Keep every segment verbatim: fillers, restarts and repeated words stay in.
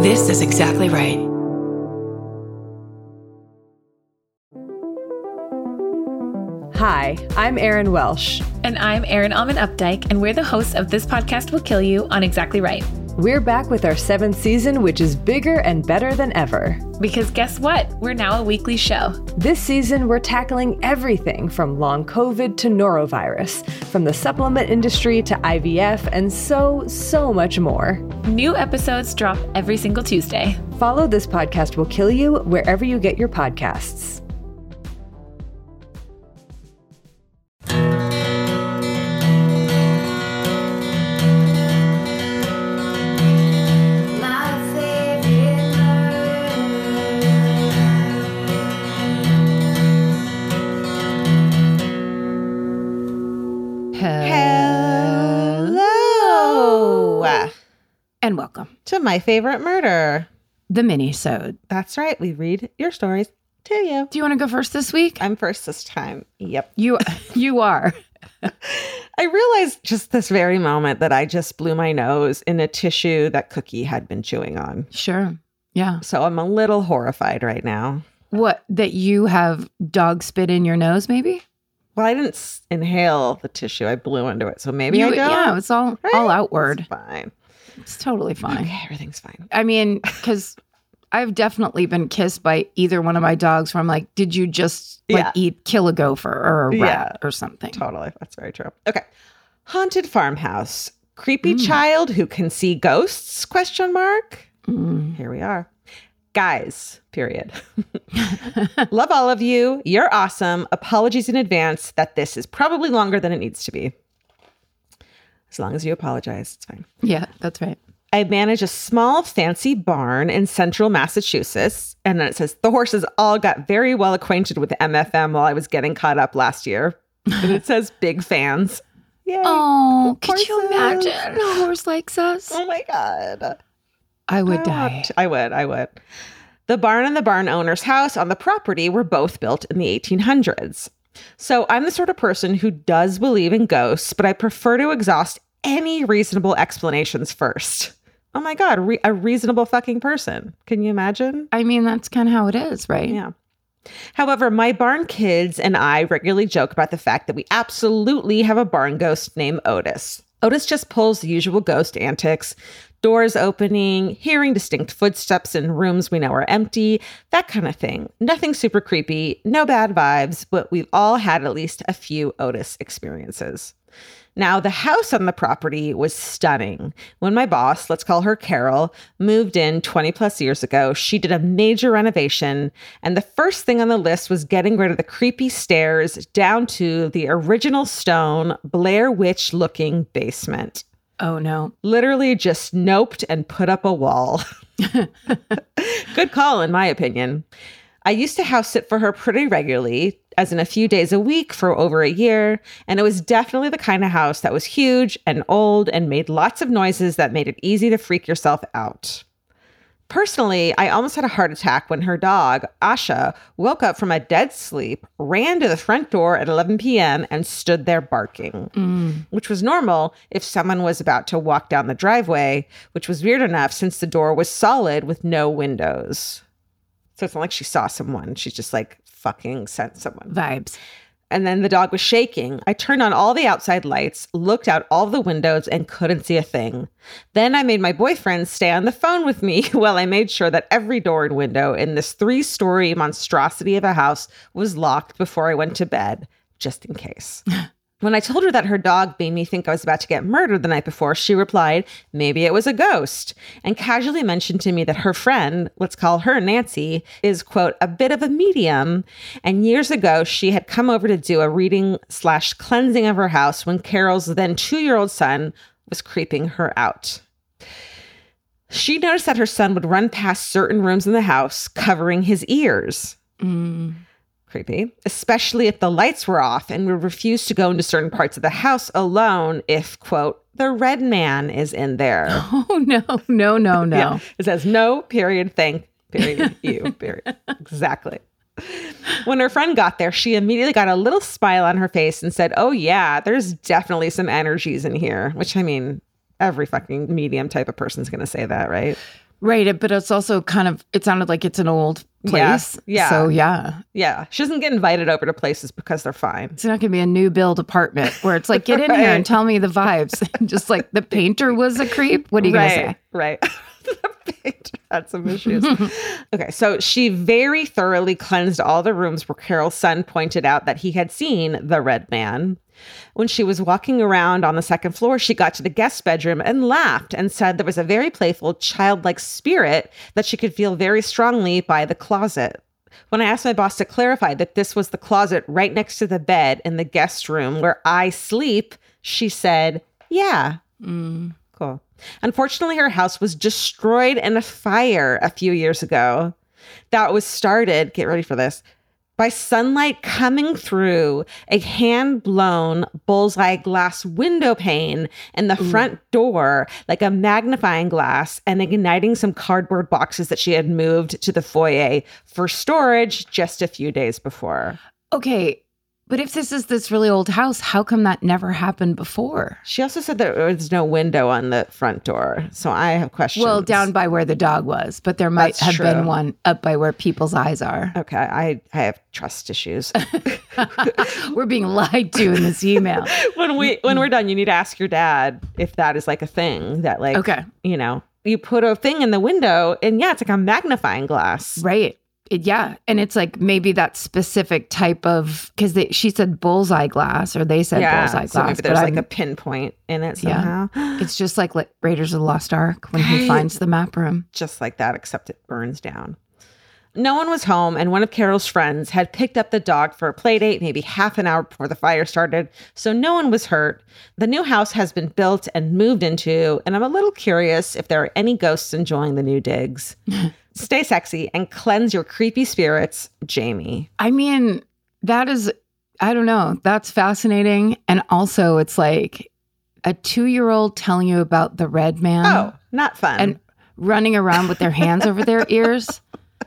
This is exactly right. Hi, I'm Erin Welsh. And I'm Erin Alman Updike, and we're the hosts of This Podcast Will Kill You on Exactly Right. We're back with our seventh season, which is bigger and better than ever. Because guess what? We're now a weekly show. This season, we're tackling everything from long COVID to norovirus, from the supplement industry to I V F, and so, so much more. New episodes drop every single Tuesday. Follow This Podcast Will Kill You wherever you get your podcasts. And welcome to My Favorite Murder, the mini-sode. That's right. We read your stories to you. Do you want to go first this week? I'm first this time. Yep. You you are. I realized just this very moment that I just blew my nose in a tissue that Cookie had been chewing on. Sure. Yeah. So I'm a little horrified right now. What, that you have dog spit in your nose, maybe? Well, I didn't s- inhale the tissue. I blew into it. So maybe you, I don't. Yeah, it's all, right? all outward. It's fine. It's totally fine. Okay, everything's fine. I mean, because I've definitely been kissed by either one of my dogs where I'm like, did you just like Yeah. eat, kill a gopher or a rat Yeah. or something? Totally. That's very true. Okay. Haunted farmhouse. Creepy Mm. child who can see ghosts? Question mark. Mm. Here we are. Guys, period. Love all of you. You're awesome. Apologies in advance that this is probably longer than it needs to be. As long as you apologize, it's fine. Yeah, that's right. I manage a small fancy barn in central Massachusetts. And then it says, the horses all got very well acquainted with M F M while I was getting caught up last year. And it says big fans. Yay. Oh, could you Horses. imagine a horse likes us? Oh my God. I would I die. want- I would. I would. The barn and the barn owner's house on the property were both built in the eighteen hundreds. So I'm the sort of person who does believe in ghosts, but I prefer to exhaust any reasonable explanations first. Oh my God, re- a reasonable fucking person. Can you imagine? I mean, that's kind of how it is, right? Yeah. However, my barn kids and I regularly joke about the fact that we absolutely have a barn ghost named Otis. Otis just pulls the usual ghost antics, doors opening, hearing distinct footsteps in rooms we know are empty, that kind of thing. Nothing super creepy, no bad vibes, but we've all had at least a few Otis experiences. Now, the house on the property was stunning. When my boss, let's call her Carol, moved in twenty plus years ago, she did a major renovation. And the first thing on the list was getting rid of the creepy stairs down to the original stone Blair Witch looking basement. Oh, no. Literally just noped and put up a wall. Good call, in my opinion. I used to house sit for her pretty regularly, as in a few days a week for over a year, and it was definitely the kind of house that was huge and old and made lots of noises that made it easy to freak yourself out. Personally, I almost had a heart attack when her dog, Asha, woke up from a dead sleep, ran to the front door at eleven p.m. and stood there barking, Mm. which was normal if someone was about to walk down the driveway, which was weird enough since the door was solid with no windows. So it's not like she saw someone. She's just like fucking sent someone. Vibes. And then the dog was shaking. I turned on all the outside lights, looked out all the windows, and couldn't see a thing. Then I made my boyfriend stay on the phone with me while I made sure that every door and window in this three-story monstrosity of a house was locked before I went to bed, just in case. When I told her that her dog made me think I was about to get murdered the night before, she replied, maybe it was a ghost, and casually mentioned to me that her friend, let's call her Nancy, is, quote, a bit of a medium. And years ago, she had come over to do a reading slash cleansing of her house when Carol's then two-year-old son was creeping her out. She noticed that her son would run past certain rooms in the house, covering his ears. Mm. Creepy, especially if the lights were off, and would refuse to go into certain parts of the house alone if, quote, the red man is in there. Oh, no, no, no, no. Yeah. It says no, period, thank, period, you, period. Exactly. When her friend got there, she immediately got a little smile on her face and said, oh, yeah, there's definitely some energies in here, which, I mean, every fucking medium type of person's going to say that, right? Right. But it's also kind of, it sounded like it's an old place. Yeah. Yeah. So, yeah. Yeah. She doesn't get invited over to places because they're fine. It's not going to be a new build apartment where it's like, get in Right. here and tell me the vibes. Just like the painter was a creep. What are you right. going to say? Right. The painter had some issues. Okay. So she very thoroughly cleansed all the rooms where Carol's son pointed out that he had seen the red man. When she was walking around on the second floor, she got to the guest bedroom and laughed and said there was a very playful, childlike spirit that she could feel very strongly by the closet. When I asked my boss to clarify that this was the closet right next to the bed in the guest room where I sleep, she said, yeah. Mm. Cool. Unfortunately, her house was destroyed in a fire a few years ago. That was started, get ready for this, by sunlight coming through a hand-blown bullseye glass window pane in the Ooh. front door, like a magnifying glass, and igniting some cardboard boxes that she had moved to the foyer for storage just a few days before. Okay, but if this is this really old house, how come that never happened before? She also said there was no window on the front door. So I have questions. Well, down by where the dog was, but there might That's have true. been one up by where people's eyes are. Okay, I, I have trust issues. We're being lied to in this email. when we when we're done, you need to ask your dad if that is like a thing that like, okay. you know, you put a thing in the window and yeah, it's like a magnifying glass. Right. It, yeah. And it's like maybe that specific type of, because she said bullseye glass or they said yeah, bullseye so glass. Maybe there's but like I'm, a pinpoint in it somehow. Yeah. It's just like Raiders of the Lost Ark when he finds the map room. Just like that, except it burns down. No one was home, and one of Carol's friends had picked up the dog for a play date maybe half an hour before the fire started, so no one was hurt. The new house has been built and moved into, and I'm a little curious if there are any ghosts enjoying the new digs. Stay sexy and cleanse your creepy spirits, Jamie. I mean, that is, I don't know, that's fascinating. And also, it's like a two-year-old telling you about the red man. Oh, not fun. And running around with their hands over their ears.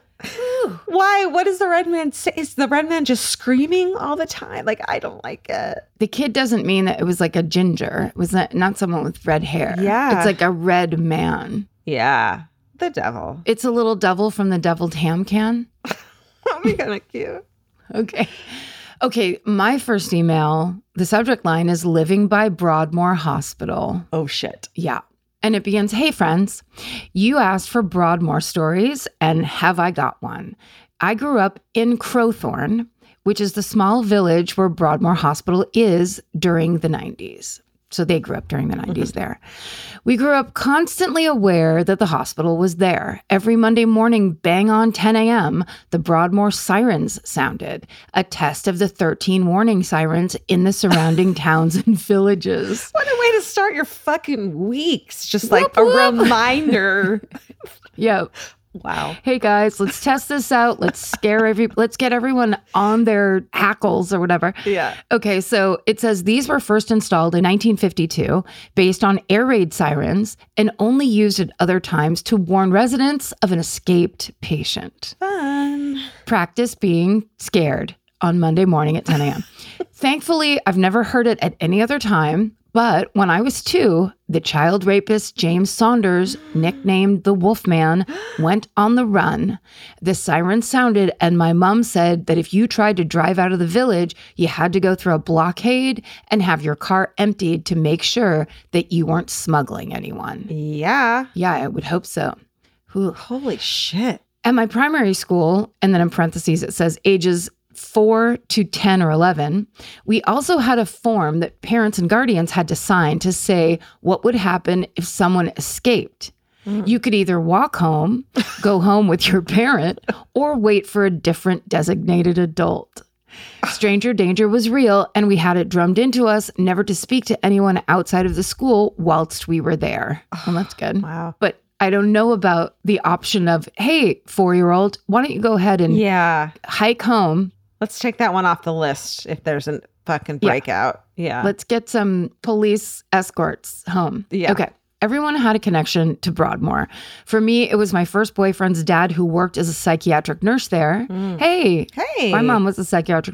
Why? What does the red man say? Is the red man just screaming all the time? Like, I don't like it. The kid doesn't mean that it was like a ginger. It was not, not someone with red hair. Yeah. It's like a red man. Yeah. The devil. It's a little devil from the deviled ham can. That'd be kind of cute. Okay. Okay. My first email, the subject line is Living by Broadmoor Hospital. Oh, shit. Yeah. And it begins, hey, friends, you asked for Broadmoor stories, and have I got one? I grew up in Crowthorne, which is the small village where Broadmoor Hospital is during the nineties. So they grew up during the nineties mm-hmm. there. We grew up constantly aware that the hospital was there. Every Monday morning, bang on ten a.m., the Broadmoor sirens sounded, a test of the thirteen warning sirens in the surrounding towns and villages. What a way to start your fucking weeks. Just like whoop, a whoop. reminder. Yeah. Wow. Hey guys, let's test this out. Let's scare every, let's get everyone on their hackles or whatever. Yeah. Okay. So it says these were first installed in nineteen fifty-two based on air raid sirens and only used at other times to warn residents of an escaped patient. Fun. Practice being scared on Monday morning at ten a.m. Thankfully, I've never heard it at any other time. But when I was two, the child rapist James Saunders, nicknamed the Wolfman, went on the run. The siren sounded, and my mom said that if you tried to drive out of the village, you had to go through a blockade and have your car emptied to make sure that you weren't smuggling anyone. Yeah. Yeah, I would hope so. Ooh. Holy shit. At my primary school, and then in parentheses, it says ages four to ten or eleven, we also had a form that parents and guardians had to sign to say what would happen if someone escaped. Mm. You could either walk home, go home with your parent, or wait for a different designated adult. Stranger danger was real, and we had it drummed into us never to speak to anyone outside of the school whilst we were there. Well, that's good. Wow. But I don't know about the option of, hey, four-year-old, why don't you go ahead and yeah. hike home? Let's take that one off the list if there's a fucking breakout. Yeah. yeah. Let's get some police escorts home. Yeah. Okay. Everyone had a connection to Broadmoor. For me, it was my first boyfriend's dad who worked as a psychiatric nurse there. Mm. Hey. Hey. My mom was a psychiatric nurse.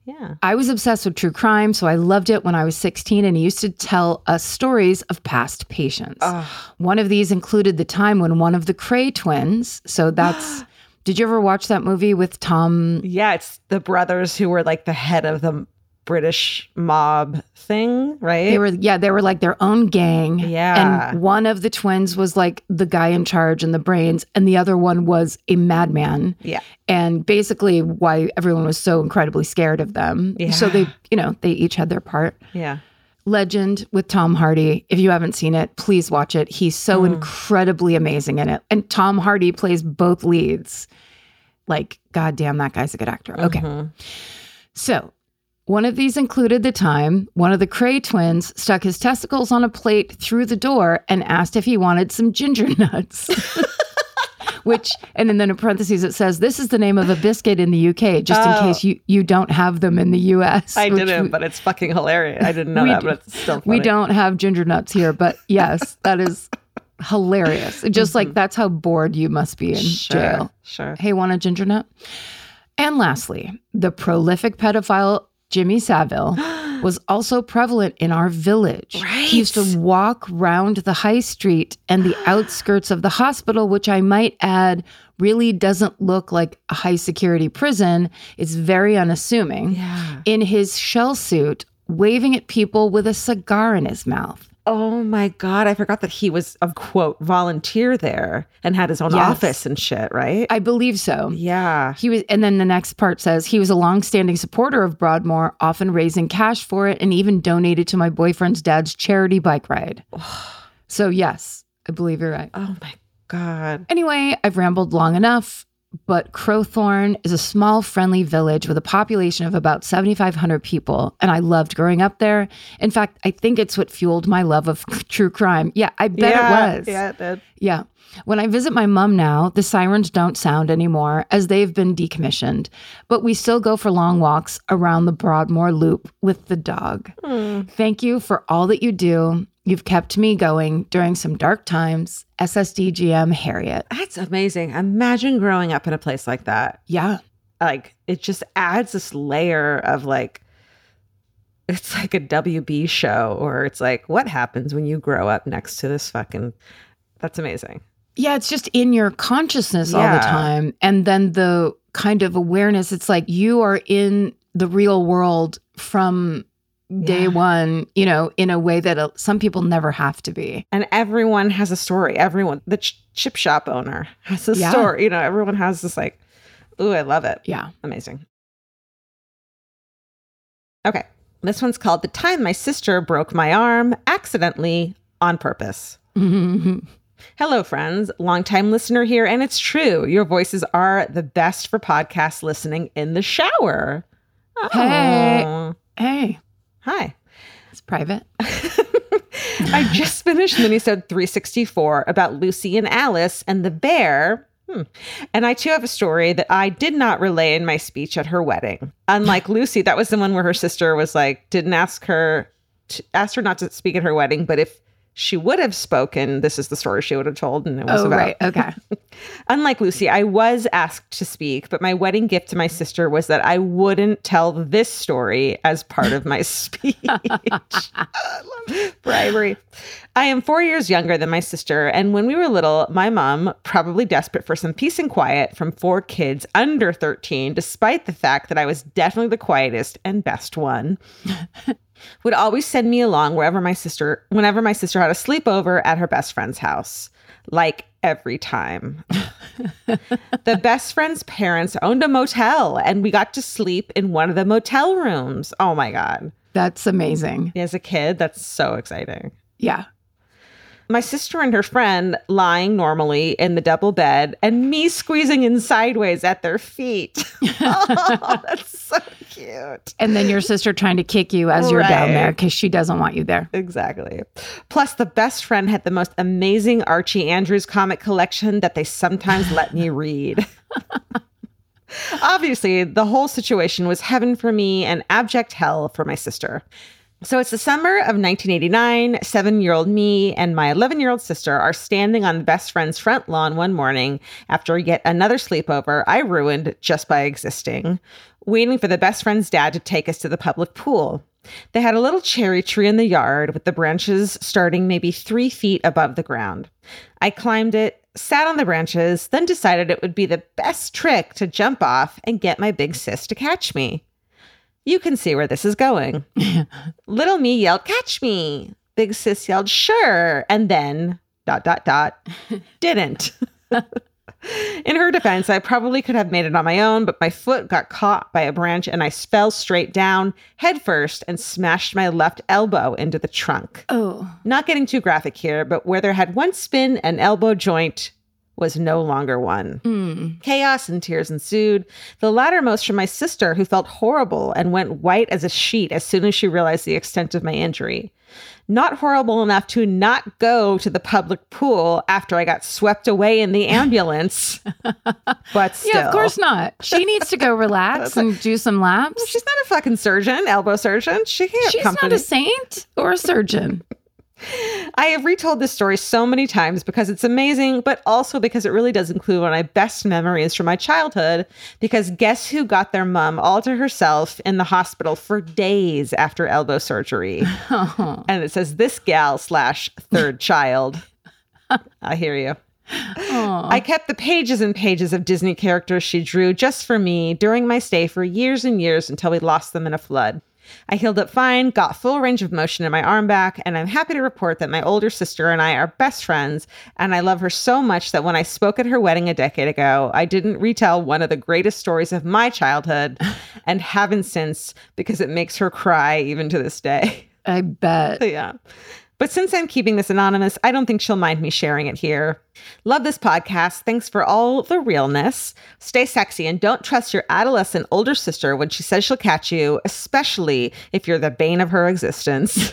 Yeah. I was obsessed with true crime, so I loved it when I was sixteen, and he used to tell us stories of past patients. Ugh. One of these included the time when one of the Cray twins, so that's, did you ever watch that movie with Tom? Yeah, it's the brothers who were like the head of the British mob thing, right? They were, yeah, they were like their own gang. Yeah. And one of the twins was like the guy in charge and the brains, and the other one was a madman. Yeah. And basically why everyone was so incredibly scared of them. Yeah. So they, you know, they each had their part. Yeah. Legend with Tom Hardy. If you haven't seen it, please watch it. He's so mm. incredibly amazing in it. And Tom Hardy plays both leads. Like, goddamn, that guy's a good actor. Okay. Mm-hmm. So one of these included the time one of the Cray twins stuck his testicles on a plate through the door and asked if he wanted some ginger nuts. Which, and then in parentheses, it says, this is the name of a biscuit in the U K, just oh. in case you, you don't have them in the U S. I didn't, we, but it's fucking hilarious. I didn't know that, but it's still funny. We don't have ginger nuts here, but yes, that is hilarious. Just mm-hmm. like, that's how bored you must be in sure, jail. Sure. Hey, want a ginger nut? And lastly, the prolific pedophile Jimmy Savile was also prevalent in our village. Right. He used to walk round the high street and the outskirts of the hospital, which I might add really doesn't look like a high security prison. It's very unassuming. Yeah. In his shell suit, waving at people with a cigar in his mouth. Oh my God. I forgot that he was a quote volunteer there and had his own yes. office and shit, right? I believe so. Yeah. He was, and then the next part says he was a longstanding supporter of Broadmoor, often raising cash for it, and even donated to my boyfriend's dad's charity bike ride. So yes, I believe you're right. Oh my God. Anyway, I've rambled long enough. But Crowthorne is a small, friendly village with a population of about seventy-five hundred people, and I loved growing up there. In fact, I think it's what fueled my love of true crime. Yeah, I bet yeah, it was. Yeah, it did. Yeah. When I visit my mom now, the sirens don't sound anymore as they've been decommissioned, but we still go for long walks around the Broadmoor Loop with the dog. Mm. Thank you for all that you do. You've kept me going during some dark times. S S D G M Harriet. That's amazing. Imagine growing up in a place like that. Yeah. Like, it just adds this layer of like, it's like a W B show, or it's like, what happens when you grow up next to this fucking, that's amazing. Yeah, it's just in your consciousness yeah. all the time. And then the kind of awareness, it's like you are in the real world from day yeah. one, you know, in a way that uh, some people never have to be. And everyone has a story. Everyone, the ch- chip shop owner has a yeah. story. You know, everyone has this like, ooh, I love it. Yeah. Amazing. Okay. This one's called The Time My Sister Broke My Arm Accidentally on Purpose. Hello, friends. Longtime listener here, and it's true. Your voices are the best for podcast listening in the shower. Oh. Hey. Hey. Hi. It's private. I just finished minisode three sixty-four about Lucy and Alice and the bear. Hmm. And I too have a story that I did not relay in my speech at her wedding. Unlike Lucy, that was the one where her sister was like, didn't ask her, to, asked her not to speak at her wedding, but if she would have spoken, this is the story she would have told. And it was oh, about. Right. Okay. Unlike Lucy, I was asked to speak, but my wedding gift to my sister was that I wouldn't tell this story as part of my speech. Bribery. I am four years younger than my sister, and when we were little, my mom, probably desperate for some peace and quiet from four kids under thirteen, despite the fact that I was definitely the quietest and best one, would always send me along wherever my sister, whenever my sister had a sleepover at her best friend's house. Like every time. The best friend's parents owned a motel, and we got to sleep in one of the motel rooms. Oh my God. That's amazing. As a kid, that's so exciting. Yeah. My sister and her friend lying normally in the double bed, and me squeezing in sideways at their feet. Oh, that's so cute. And then your sister trying to kick you as you're right. down there because she doesn't want you there. Exactly. Plus, the best friend had the most amazing Archie Andrews comic collection that they sometimes let me read. Obviously, the whole situation was heaven for me and abject hell for my sister. So it's the summer of nineteen eighty-nine. Seven-year-old me and my eleven-year-old sister are standing on the best friend's front lawn one morning after yet another sleepover I ruined just by existing, waiting for the best friend's dad to take us to the public pool. They had a little cherry tree in the yard with the branches starting maybe three feet above the ground. I climbed it, sat on the branches, then decided it would be the best trick to jump off and get my big sis to catch me. You can see where this is going. Little me yelled, "Catch me." Big sis yelled, "Sure." And then, dot, dot, dot, didn't. In her defense, I probably could have made it on my own, but my foot got caught by a branch and I fell straight down, head first, and smashed my left elbow into the trunk. Oh. Not getting too graphic here, but where there had once been an elbow joint was no longer one. Mm. Chaos and tears ensued, the lattermost from my sister, who felt horrible and went white as a sheet as soon as she realized the extent of my injury. Not horrible enough to not go to the public pool after I got swept away in the ambulance, but still. Yeah, of course not. She needs to go relax and do some laps. She's not a fucking surgeon, elbow surgeon. She can't She's company. not a saint or a surgeon. I have retold this story so many times because it's amazing, but also because it really does include one of my best memories from my childhood. Because guess who got their mom all to herself in the hospital for days after elbow surgery? Oh. And it says, this gal slash third child. I hear you. Aww. I kept the pages and pages of Disney characters she drew just for me during my stay for years and years until we lost them in a flood. I healed up fine, got full range of motion in my arm back, and I'm happy to report that my older sister and I are best friends, and I love her so much that when I spoke at her wedding a decade ago, I didn't retell one of the greatest stories of my childhood, and haven't since, because it makes her cry even to this day. I bet. Yeah. But since I'm keeping this anonymous, I don't think she'll mind me sharing it here. Love this podcast. Thanks for all the realness. Stay sexy and don't trust your adolescent older sister when she says she'll catch you, especially if you're the bane of her existence.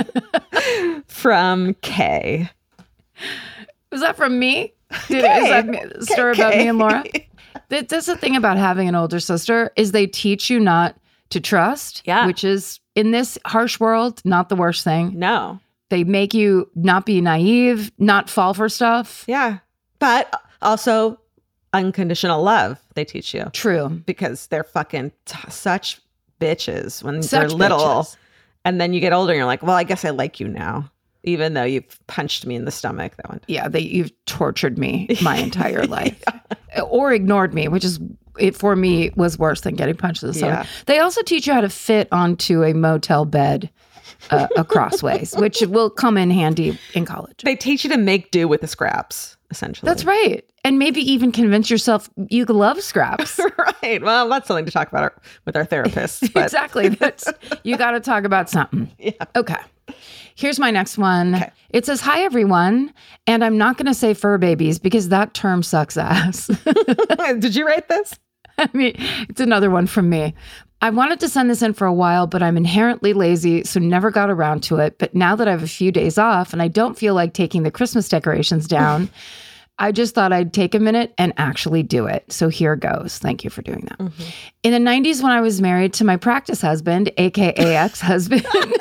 From Kay. Was that from me? Did, Kay. Is that a story Kay. about me and Laura? That's the thing about having an older sister is they teach you not to trust, yeah. which is, in this harsh world, not the worst thing. No. They make you not be naive, not fall for stuff. Yeah. But also unconditional love, they teach you. True. Because they're fucking t- such bitches when Such they're little. bitches. And then you get older and you're like, well, I guess I like you now, even though you've punched me in the stomach that one time. Yeah, they, you've tortured me my entire life. Yeah. Or ignored me, which is, it for me, was worse than getting punched in the stomach. Yeah. They also teach you how to fit onto a motel bed uh, across ways, which will come in handy in college. They teach you to make do with the scraps, essentially. That's right. And maybe even convince yourself you love scraps. Right. Well, that's something to talk about our, with our therapists. But. Exactly. That's, you got to talk about something. Yeah. Okay. Here's my next one. Okay. It says, "Hi, everyone." And I'm not going to say fur babies because that term sucks ass. Did you write this? I mean, it's another one from me. I wanted to send this in for a while, but I'm inherently lazy, so never got around to it. But now that I have a few days off and I don't feel like taking the Christmas decorations down, I just thought I'd take a minute and actually do it. So here goes. Thank you for doing that. Mm-hmm. In the nineties, when I was married to my practice husband, A K A ex-husband. Practice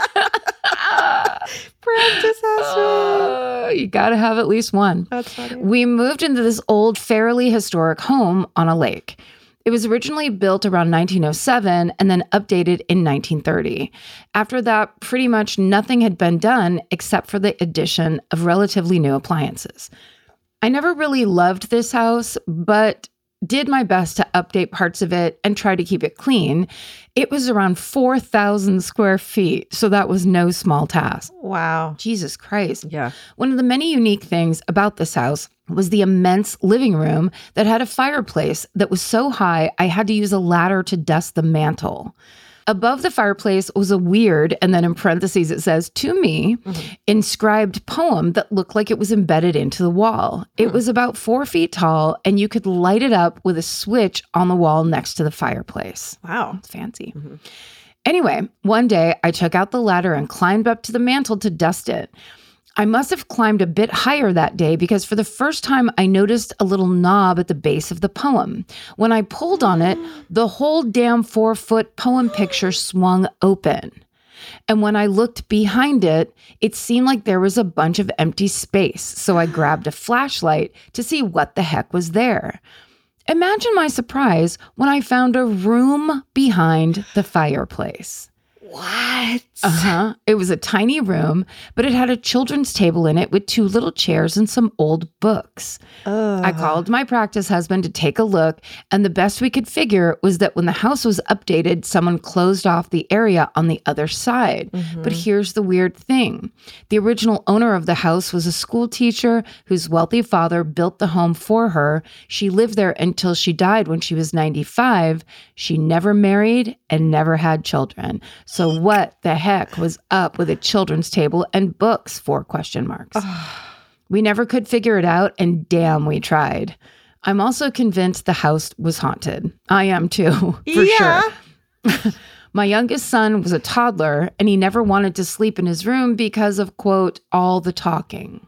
husband. Uh, you got to have at least one. That's funny. We moved into this old, fairly historic home on a lake. It was originally built around nineteen oh seven and then updated in nineteen thirty. After that, pretty much nothing had been done except for the addition of relatively new appliances. I never really loved this house, but did my best to update parts of it and try to keep it clean. It was around four thousand square feet, so that was no small task. Wow. Jesus Christ. Yeah. One of the many unique things about this house was the immense living room that had a fireplace that was so high I had to use a ladder to dust the mantle. Above the fireplace was a weird, and then in parentheses it says, "to me," mm-hmm. inscribed poem that looked like it was embedded into the wall. It mm-hmm. was about four feet tall, and you could light it up with a switch on the wall next to the fireplace. Wow. It's fancy. Mm-hmm. Anyway, one day I took out the ladder and climbed up to the mantle to dust it. I must have climbed a bit higher that day because for the first time I noticed a little knob at the base of the poem. When I pulled on it, the whole damn four-foot poem picture swung open. And when I looked behind it, it seemed like there was a bunch of empty space. So I grabbed a flashlight to see what the heck was there. Imagine my surprise when I found a room behind the fireplace. What? Uh-huh. It was a tiny room, but it had a children's table in it with two little chairs and some old books. Ugh. I called my practice husband to take a look, and the best we could figure was that when the house was updated, someone closed off the area on the other side. Mm-hmm. But here's the weird thing. The original owner of the house was a school teacher whose wealthy father built the home for her. She lived there until she died when she was ninety-five. She never married and never had children. So what the heck was up with a children's table and books? Four question marks. We never could figure it out, and damn, we tried. I'm also convinced the house was haunted. I am too, for yeah. sure. My youngest son was a toddler, and he never wanted to sleep in his room because of, quote, all the talking.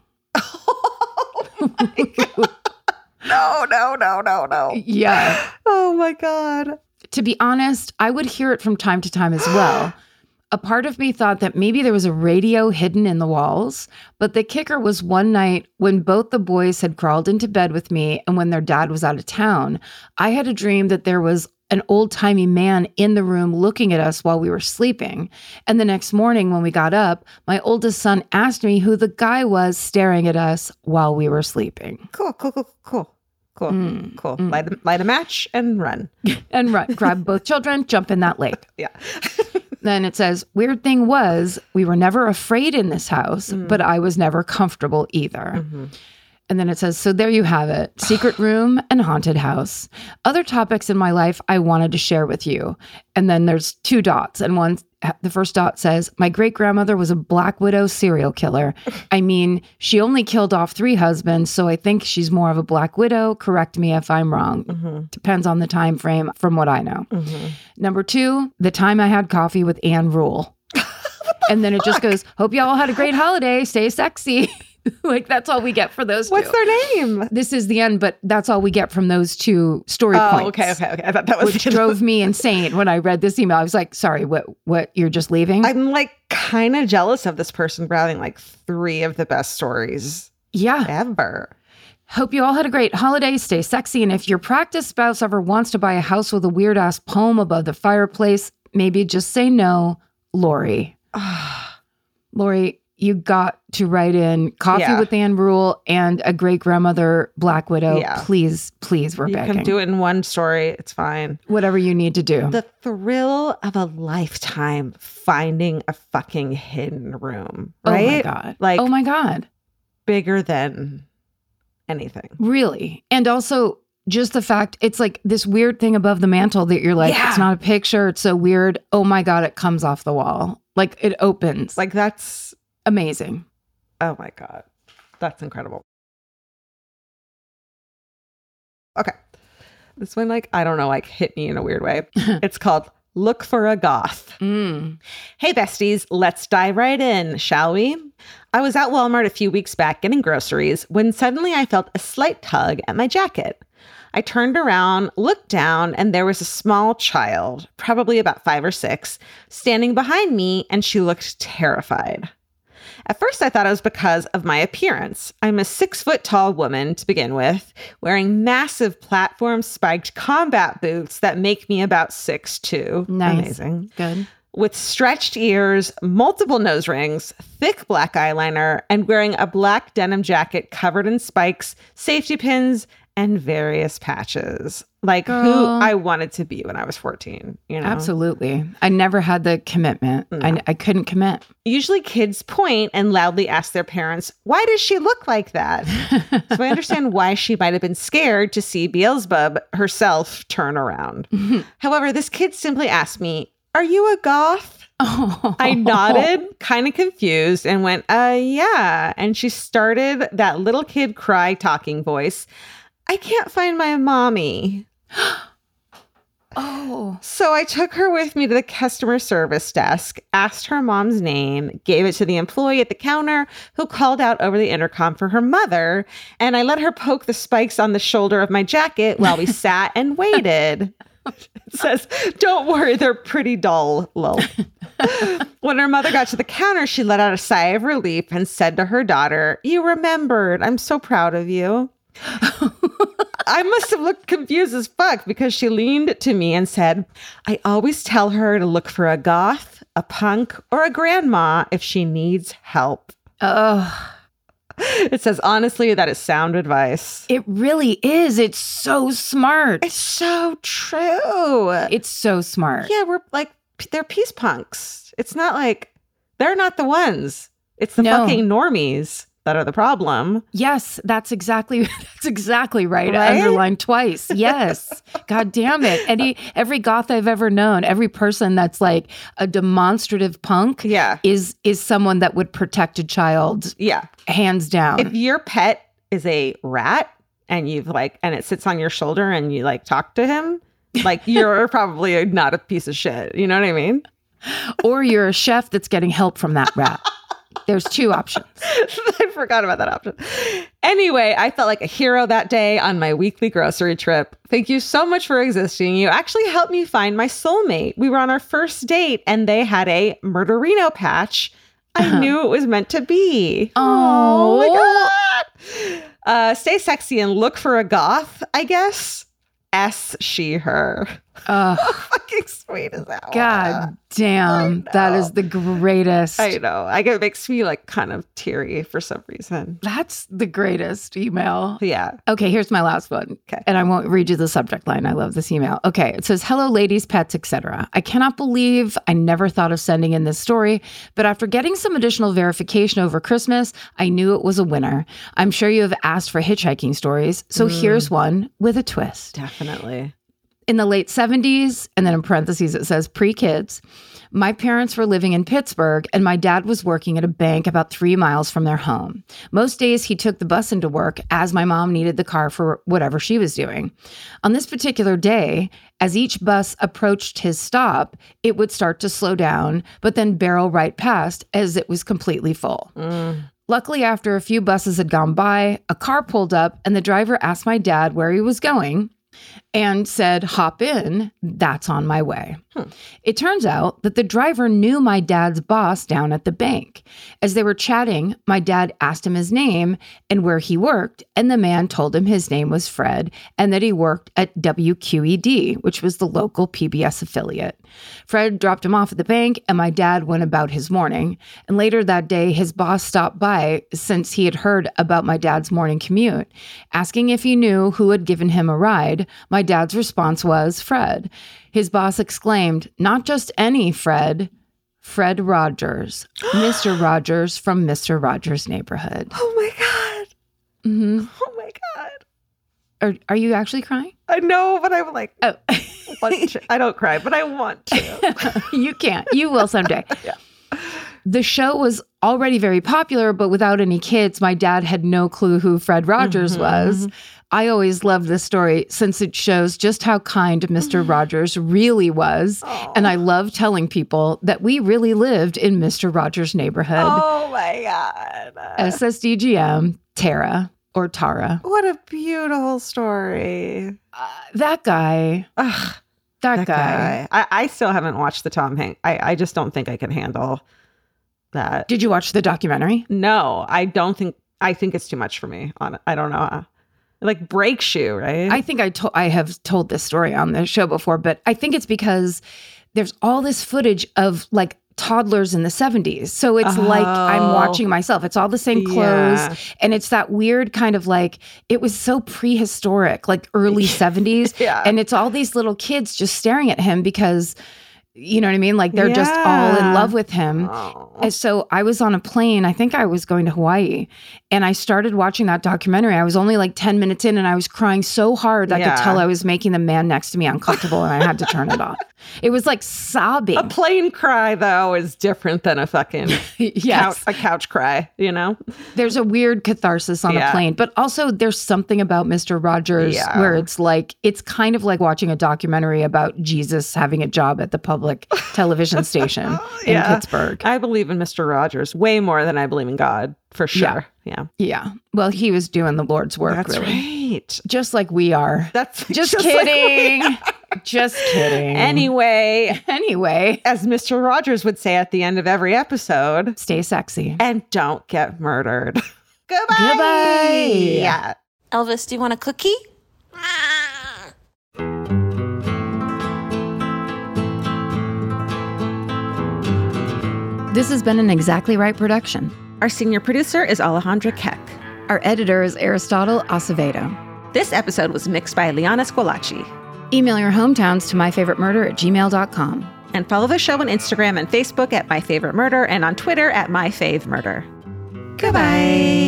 Oh my God. No, no, no, no, no. Yeah. Oh my God. To be honest, I would hear it from time to time as well. A part of me thought that maybe there was a radio hidden in the walls, but the kicker was one night when both the boys had crawled into bed with me and when their dad was out of town, I had a dream that there was an old-timey man in the room looking at us while we were sleeping. And the next morning when we got up, my oldest son asked me who the guy was staring at us while we were sleeping. Cool, cool, cool, cool. Cool, Mm, cool. mm. Light, a, light a match and run. And run, grab both children, jump in that lake. Yeah. Then it says, weird thing was, we were never afraid in this house, Mm. but I was never comfortable either. Mm-hmm. And then it says, so there you have it. Secret room and haunted house. Other topics in my life I wanted to share with you. And then there's two dots. And one, the first dot says, my great-grandmother was a Black Widow serial killer. I mean, she only killed off three husbands, so I think she's more of a Black Widow. Correct me if I'm wrong. Mm-hmm. Depends on the time frame from what I know. Mm-hmm. Number two, the time I had coffee with Anne Rule. And then it just goes, hope y'all had a great holiday. Stay sexy. Like, that's all we get for those two. What's their name? This is the end, but that's all we get from those two story Oh, points. okay, okay, okay. I thought that was Which drove me insane when I read this email. I was like, sorry, what, what, you're just leaving? I'm like kind of jealous of this person grabbing like three of the best stories yeah. ever. Hope you all had a great holiday. Stay sexy. And if your practice spouse ever wants to buy a house with a weird ass poem above the fireplace, maybe just say no, Lori. Lori, you got to write in Coffee Yeah. with Anne Rule and a great grandmother Black Widow. Yeah. Please, please, we're You begging. can do it in one story. It's fine. Whatever you need to do. The thrill of a lifetime finding a fucking hidden room, right? Oh my God. Like, oh my God. bigger than anything. Really. And also just the fact it's like this weird thing above the mantle that you're like, Yeah. it's not a picture. It's so weird. Oh my God, it comes off the wall. Like it opens. Like, that's, amazing. oh my God. That's incredible. Okay. This one, like, I don't know, like hit me in a weird way. It's called Look for a Goth. Mm. Hey, besties, let's dive right in, shall we? I was at Walmart a few weeks back getting groceries when suddenly I felt a slight tug at my jacket. I turned around, looked down, and there was a small child, probably about five or six, standing behind me, and she looked terrified. At first, I thought it was because of my appearance. I'm a six-foot-tall woman to begin with, wearing massive platform-spiked combat boots that make me about six two. Nice. Amazing. Good. With stretched ears, multiple nose rings, thick black eyeliner, and wearing a black denim jacket covered in spikes, safety pins, and various patches. Like Girl. who I wanted to be when I was fourteen, you know? Absolutely. I never had the commitment. No. I, I couldn't commit. Usually kids point and loudly ask their parents, why does she look like that? So I understand why she might have been scared to see Beelzebub herself turn around. However, this kid simply asked me, are you a goth? Oh. I nodded, kind of confused, and went, uh, yeah. And she started that little kid cry talking voice. I can't find my mommy. Oh. So I took her with me to the customer service desk, asked her mom's name, gave it to the employee at the counter who called out over the intercom for her mother, and I let her poke the spikes on the shoulder of my jacket while we sat and waited. It says, don't worry, they're pretty dull, lol. When her mother got to the counter, she let out a sigh of relief and said to her daughter, "You remembered. I'm so proud of you." I must have looked confused as fuck because she leaned to me and said, "I always tell her to look for a goth, a punk, or a grandma if she needs help." Oh, It says, honestly, that is sound advice. it really is. It's so smart. It's so true. It's so smart. Yeah, we're like, they're peace punks. It's not like, they're not the ones. It's the No. fucking normies that are the problem. Yes, that's exactly that's exactly right. Right? Underlined twice. Yes. God damn it. Any every goth I've ever known, every person that's like a demonstrative punk Yeah. is is someone that would protect a child Yeah. hands down. If your pet is a rat and you've like, and it sits on your shoulder and you like talk to him, like you're probably not a piece of shit. You know what I mean? Or you're a chef that's getting help from that rat. There's two options. I forgot about that option. Anyway, I felt like a hero that day on my weekly grocery trip. Thank you so much for existing. You actually helped me find my soulmate. We were on our first date and they had a Murderino patch. I Uh-huh. knew it was meant to be. Oh. my God. Uh, stay sexy and look for a goth, I guess. S, she, her. Oh, Fucking sweet as that. God damn. That is the greatest. I know. I get, it makes me like kind of teary for some reason. That's the greatest email. Yeah. Okay, here's my last one. Okay. And I won't read you the subject line. I love this email. Okay, it says, "Hello, ladies, pets, et cetera. I cannot believe I never thought of sending in this story, but after getting some additional verification over Christmas, I knew it was a winner. I'm sure you have asked for hitchhiking stories, so here's one with a twist. Definitely. In the late seventies, and then in parentheses, it says pre-kids, my parents were living in Pittsburgh and my dad was working at a bank about three miles from their home. Most days he took the bus into work as my mom needed the car for whatever she was doing. On this particular day, as each bus approached his stop, it would start to slow down, but then barrel right past as it was completely full. Mm. Luckily, after a few buses had gone by, a car pulled up and the driver asked my dad where he was going and said, "Hop in, that's on my way." Hmm. It turns out that the driver knew my dad's boss down at the bank. As they were chatting, my dad asked him his name and where he worked, and the man told him his name was Fred and that he worked at W Q E D, which was the local P B S affiliate. Fred dropped him off at the bank, and my dad went about his morning. And later that day, his boss stopped by since he had heard about my dad's morning commute, asking if he knew who had given him a ride. My dad's response was Fred. His boss exclaimed, "Not just any Fred, Fred Rogers, Mister Rogers from Mister Rogers' Neighborhood." Oh my God. Mm-hmm. Oh my God. Are, are you actually crying? I know, but I'm like, Oh, want to. I don't cry, but I want to. you can't. You will someday. Yeah. The show was already very popular, but without any kids, my dad had no clue who Fred Rogers Mm-hmm. was. I always loved this story since it shows just how kind Mister Rogers really was. Aw. And I love telling people that we really lived in Mister Rogers' neighborhood. Oh my God. S S D G M, Tara or Tara. What a beautiful story. Uh, that guy, Ugh, that, that guy. guy. I, I still haven't watched the Tom Hanks. I, I just don't think I can handle that. Did you watch the documentary? No, I don't think, I think it's too much for me. On I don't know. Like breaks you, right? I think I to- I have told this story on the show before, but I think it's because there's all this footage of like toddlers in the seventies. So it's like I'm Oh. watching myself. It's all the same clothes. Yeah. And it's that weird kind of like, it was so prehistoric, like early seventies. Yeah. And it's all these little kids just staring at him because, you know what I mean? Like they're just all in Yeah. love with him. Oh. And so I was on a plane. I think I was going to Hawaii, and I started watching that documentary. I was only like ten minutes in, and I was crying so hard I Yeah. could tell I was making the man next to me uncomfortable, and I had to turn it off. It was like sobbing. A plane cry, though, is different than a fucking Yes. couch, a couch cry, you know? There's a weird catharsis on Yeah. a plane, but also there's something about Mister Rogers Yeah. where it's like, it's kind of like watching a documentary about Jesus having a job at the public public television station in Yeah. Pittsburgh. I believe in Mister Rogers way more than I believe in God, for sure. Yeah. Yeah. Well, he was doing the Lord's work, That's really. right. Just like we are. That's Just, just like kidding. Just kidding. Anyway, Anyway, as Mister Rogers would say at the end of every episode, stay sexy. and don't get murdered. Goodbye. Goodbye. Yeah. Elvis, do you want a cookie? This has been an Exactly Right production. Our senior producer is Alejandra Keck. Our editor is Aristotle Acevedo. This episode was mixed by Liana Scolacci. Email your hometowns to myfavoritemurder at gmail dot com. And follow the show on Instagram and Facebook at My Favorite Murder and on Twitter at My Fave Murder. Goodbye.